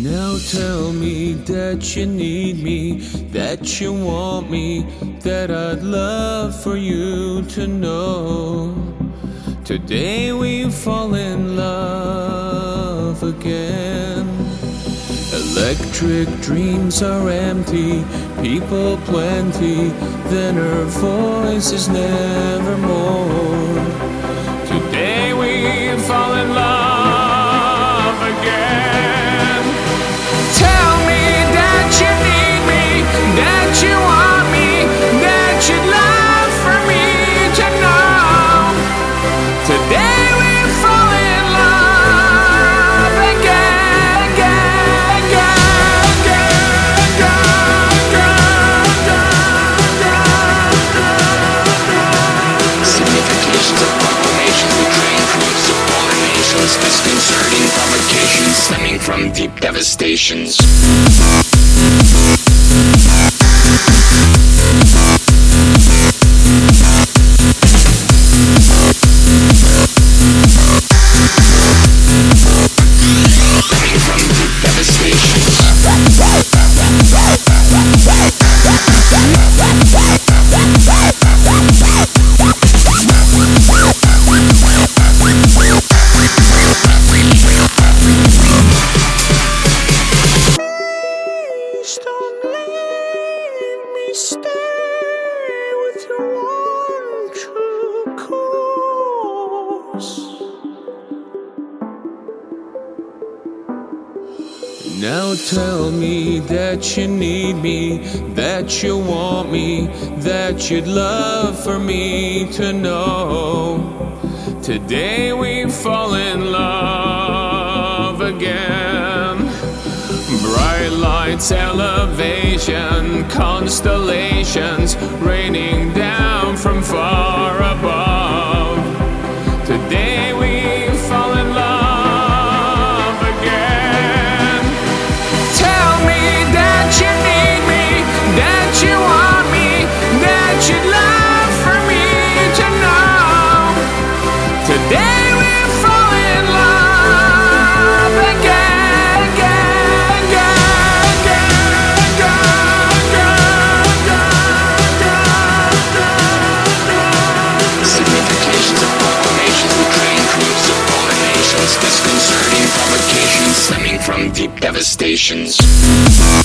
Now tell me that you need me, that you want me, that I'd love for you to know. Today we fall in love again. Electric dreams are empty, people plenty, then her voice is nevermore. Today we fall in love again. Tell me that you need me, that you want me, that you'd love for me to know. Today we fall in love again, Significations of proclamations betraying truths of nations, disconcerting provocations stemming from deep devastations. Now tell me that you need me, that you want me, that you'd love for me to know. Today we fall in love again. Bright lights, elevation, constellations raining down from far above. Today we fall in love again. Tell me that you need me, that you want me, that you'd love for me to know. Today we fall in love again, Significations of proclamations betraying truths of nations, disconcerting provocations stemming from deep devastations.